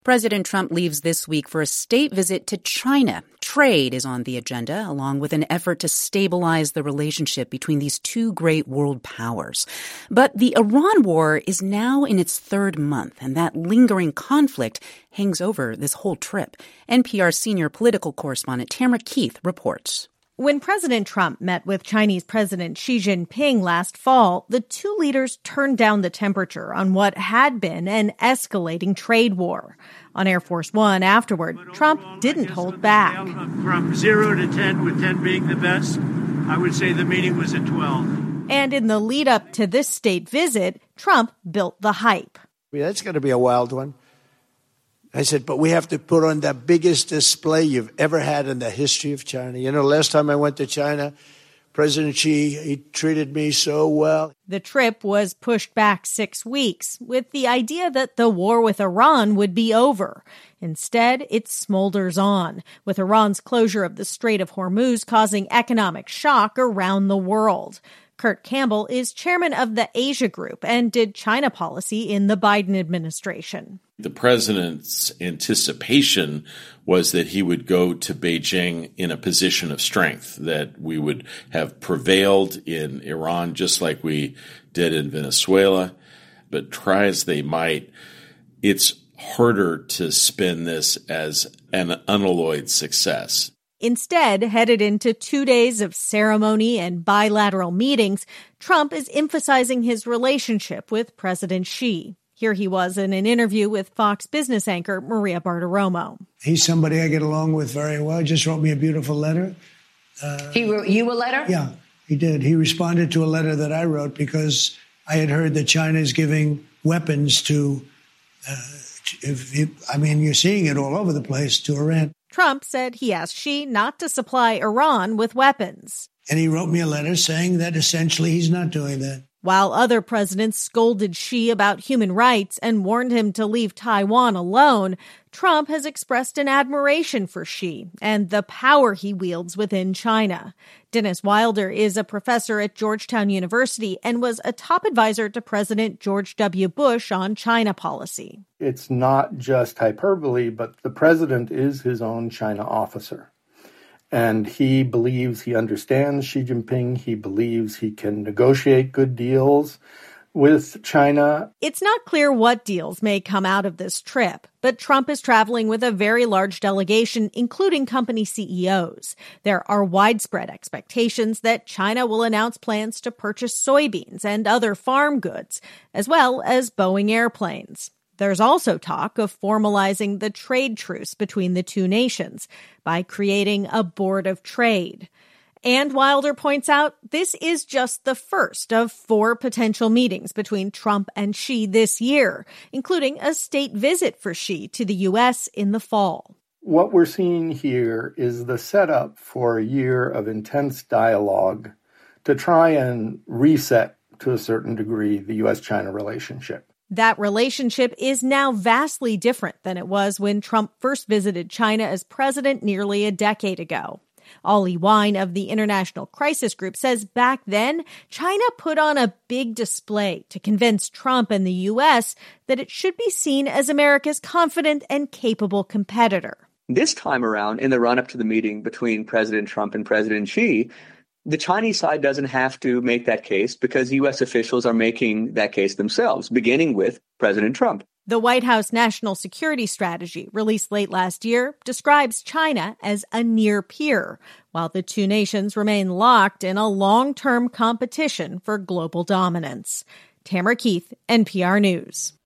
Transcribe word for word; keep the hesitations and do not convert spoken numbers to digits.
President Trump leaves this week for a state visit to China. Trade is on the agenda, along with an effort to stabilize the relationship between these two great world powers. But the Iran war is now in its third month, and that lingering conflict hangs over this whole trip. N P R senior political correspondent Tamara Keith reports. When President Trump met with Chinese President Xi Jinping last fall, the two leaders turned down the temperature on what had been an escalating trade war. On Air Force One afterward, Trump didn't hold back. From zero to ten, with ten being the best, I would say the meeting was at twelve. And in the lead up to this state visit, Trump built the hype. Yeah, that's going to be a wild one. I said, but we have to put on the biggest display you've ever had in the history of China. You know, last time I went to China, President Xi, he treated me so well. The trip was pushed back six weeks with the idea that the war with Iran would be over. Instead, it smolders on, with Iran's closure of the Strait of Hormuz causing economic shock around the world. Kurt Campbell is chairman of the Asia Group and did China policy in the Biden administration. The president's anticipation was that he would go to Beijing in a position of strength, that we would have prevailed in Iran just like we did in Venezuela. But try as they might, it's harder to spin this as an unalloyed success. Instead, headed into two days of ceremony and bilateral meetings, Trump is emphasizing his relationship with President Xi. Here he was in an interview with Fox Business anchor Maria Bartiromo. He's somebody I get along with very well. He just wrote me a beautiful letter. Uh, he wrote you a letter? Yeah, he did. He responded to a letter that I wrote because I had heard that China is giving weapons to, uh, if, if, I mean, you're seeing it all over the place, to Iran. Trump said he asked Xi not to supply Iran with weapons. And he wrote me a letter saying that essentially he's not doing that. While other presidents scolded Xi about human rights and warned him to leave Taiwan alone, Trump has expressed an admiration for Xi and the power he wields within China. Dennis Wilder is a professor at Georgetown University and was a top advisor to President George W. Bush on China policy. It's not just hyperbole, but the president is his own China officer. And he believes he understands Xi Jinping. He believes he can negotiate good deals with China. It's not clear what deals may come out of this trip, but Trump is traveling with a very large delegation, including company C E Os. There are widespread expectations that China will announce plans to purchase soybeans and other farm goods, as well as Boeing airplanes. There's also talk of formalizing the trade truce between the two nations by creating a board of trade. And Wilder points out this is just the first of four potential meetings between Trump and Xi this year, including a state visit for Xi to the U S in the fall. What we're seeing here is the setup for a year of intense dialogue to try and reset, to a certain degree, the U S China relationship. That relationship is now vastly different than it was when Trump first visited China as president nearly a decade ago. Ollie Wine of the International Crisis Group says back then, China put on a big display to convince Trump and the U S that it should be seen as America's confident and capable competitor. This time around, in the run-up to the meeting between President Trump and President Xi, the Chinese side doesn't have to make that case because U S officials are making that case themselves, beginning with President Trump. The White House National Security Strategy, released late last year, describes China as a near peer, while the two nations remain locked in a long-term competition for global dominance. Tamara Keith, N P R News.